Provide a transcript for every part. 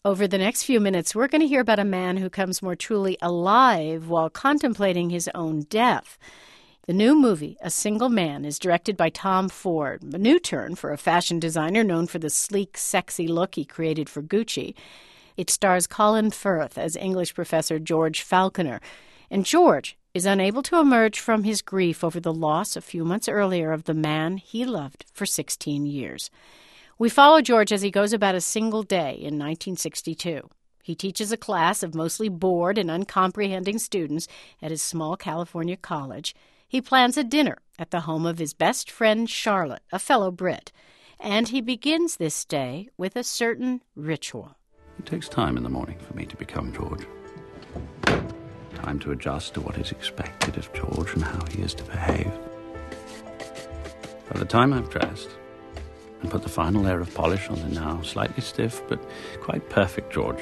Over the next few minutes, we're going to hear about a man who comes more truly alive while contemplating his own death. The new movie, A Single Man, is directed by Tom Ford, a new turn for a fashion designer known for the sleek, sexy look he created for Gucci. It stars Colin Firth as English professor George Falconer, and George is unable to emerge from his grief over the loss a few months earlier of the man he loved for 16 years. We follow George as he goes about a single day in 1962. He teaches a class of mostly bored and uncomprehending students at his small California college. He plans a dinner at the home of his best friend Charlotte, a fellow Brit. And he begins this day with a certain ritual. It takes time in the morning for me to become George. Time to adjust to what is expected of George and how he is to behave. By the time I've dressed and put the final layer of polish on the now slightly stiff but quite perfect George,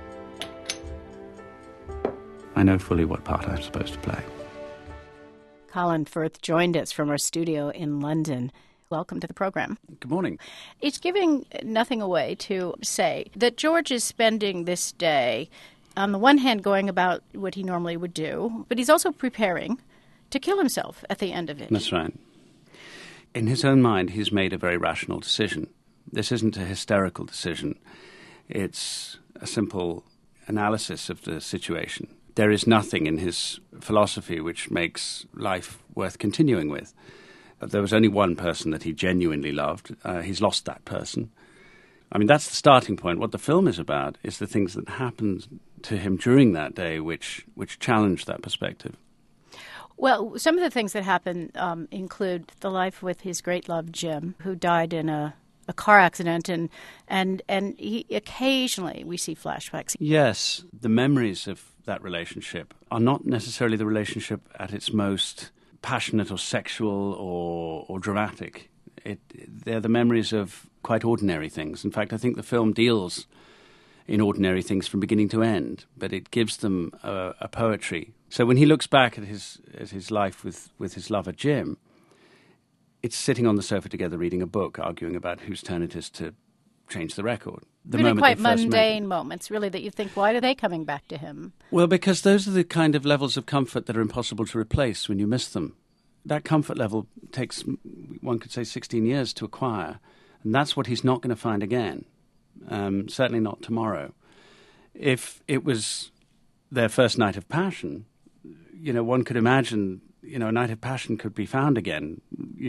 I know fully what part I'm supposed to play. Colin Firth joined us from our studio in London. Welcome to the program. Good morning. It's giving nothing away to say that George is spending this day, on the one hand, going about what he normally would do, but he's also preparing to kill himself at the end of it. That's right. In his own mind, he's made a very rational decision. This isn't a hysterical decision. It's a simple analysis of the situation. There is nothing in his philosophy which makes life worth continuing with. There was only one person that he genuinely loved. He's lost that person. I mean, that's the starting point. What the film is about is the things that happened to him during that day which challenged that perspective. Well, some of the things that happen include the life with his great love, Jim, who died in a car accident, and he, occasionally we see flashbacks. Yes, the memories of that relationship are not necessarily the relationship at its most passionate or sexual or dramatic. They're the memories of quite ordinary things. In fact, I think the film deals in ordinary things from beginning to end, but it gives them a poetry. So when he looks back at his life with his lover Jim, it's sitting on the sofa together reading a book, arguing about whose turn it is to change the record. Really quite mundane moments, really, that you think, why are they coming back to him? Well, because those are the kind of levels of comfort that are impossible to replace when you miss them. That comfort level takes, one could say, 16 years to acquire, and that's what he's not going to find again, certainly not tomorrow. If it was their first night of passion, one could imagine, a night of passion could be found again,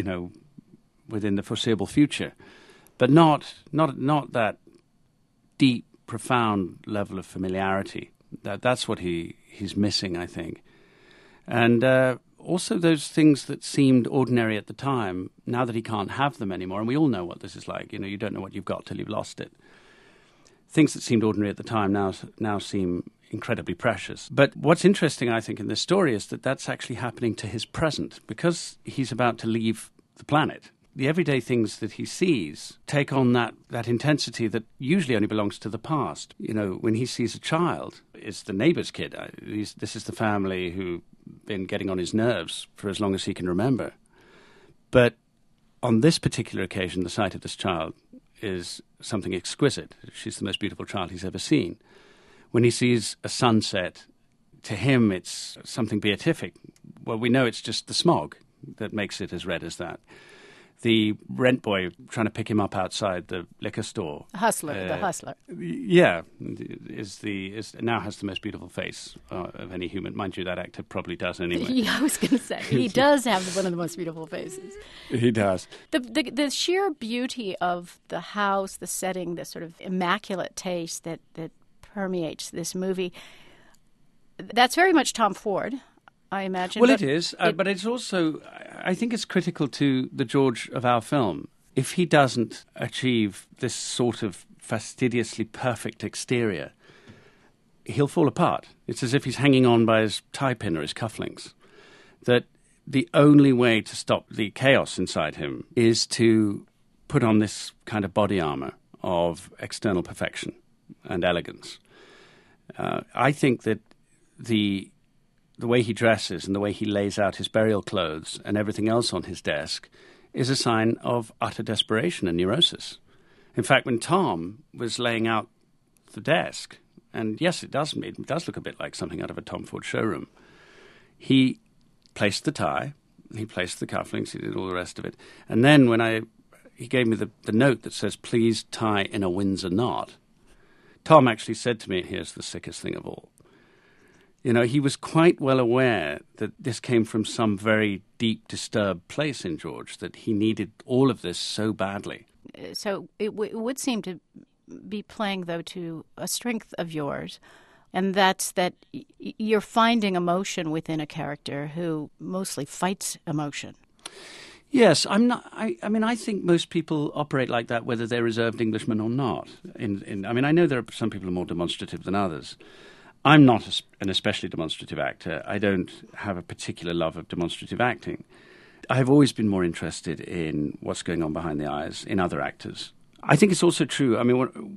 within the foreseeable future. But not that deep, profound level of familiarity. That's what he's missing, I think. And also those things that seemed ordinary at the time, now that he can't have them anymore, and we all know what this is like. You don't know what you've got till you've lost it. Things that seemed ordinary at the time now seem incredibly precious. But what's interesting, I think, in this story is that that's actually happening to his present, because he's about to leave the planet. The everyday things that he sees take on that intensity that usually only belongs to the past. When he sees a child, it's the neighbor's kid. This is the family who've been getting on his nerves for as long as he can remember. But on this particular occasion, the sight of this child is something exquisite. She's the most beautiful child he's ever seen. When he sees a sunset, to him it's something beatific. Well, we know it's just the smog that makes it as red as that. The rent boy trying to pick him up outside the liquor store. The hustler. Yeah, now has the most beautiful face of any human. Mind you, that actor probably does anyway. Yeah, I was going to say, he does have one of the most beautiful faces. He does. The sheer beauty of the house, the setting, the sort of immaculate taste that permeates this movie, that's very much Tom Ford, I imagine. Well, it is, but it's also, I think it's critical to the George of our film. If he doesn't achieve this sort of fastidiously perfect exterior, he'll fall apart. It's as if he's hanging on by his tie pin or his cufflinks. That the only way to stop the chaos inside him is to put on this kind of body armor of external perfection and elegance. I think that the way he dresses and the way he lays out his burial clothes and everything else on his desk is a sign of utter desperation and neurosis. In fact, when Tom was laying out the desk. And yes, it does look a bit like something out of a Tom Ford showroom. He placed the tie, he placed the cufflinks, he did all the rest of it. And then he gave me the note that says, "Please tie in a Windsor knot." Tom actually said to me, "Here's the sickest thing of all." You know, he was quite well aware that this came from some very deep, disturbed place in George, that he needed all of this so badly. So it would seem to be playing, though, to a strength of yours, and that's that you're finding emotion within a character who mostly fights emotion. Yes, I'm not. I think most people operate like that, whether they're reserved Englishmen or not. I know there are some people who are more demonstrative than others. I'm not an especially demonstrative actor. I don't have a particular love of demonstrative acting. I've always been more interested in what's going on behind the eyes in other actors. I think it's also true. I mean,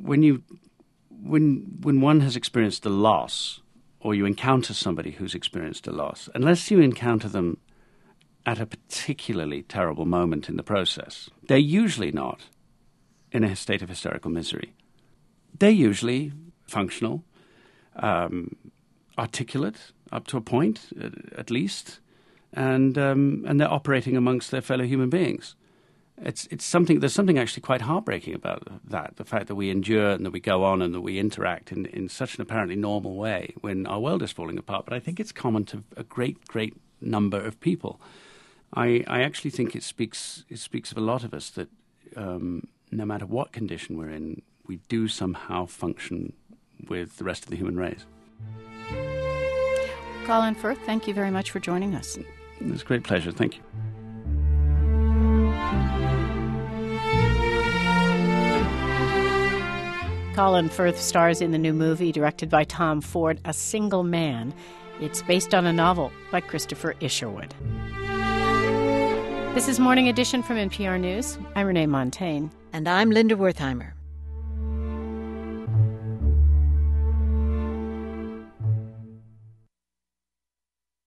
when one has experienced a loss, or you encounter somebody who's experienced a loss, unless you encounter them at a particularly terrible moment in the process, they're usually not in a state of hysterical misery. They're usually functional, articulate up to a point, at least, and they're operating amongst their fellow human beings. It's something. There's something actually quite heartbreaking about that. The fact that we endure and that we go on and that we interact in such an apparently normal way when our world is falling apart. But I think it's common to a great number of people. I actually think it speaks of a lot of us that no matter what condition we're in, we do somehow function with the rest of the human race. Colin Firth, thank you very much for joining us. It's a great pleasure. Thank you. Colin Firth stars in the new movie directed by Tom Ford, A Single Man. It's based on a novel by Christopher Isherwood. This is Morning Edition from NPR News. I'm Renee Montagne. And I'm Linda Wertheimer.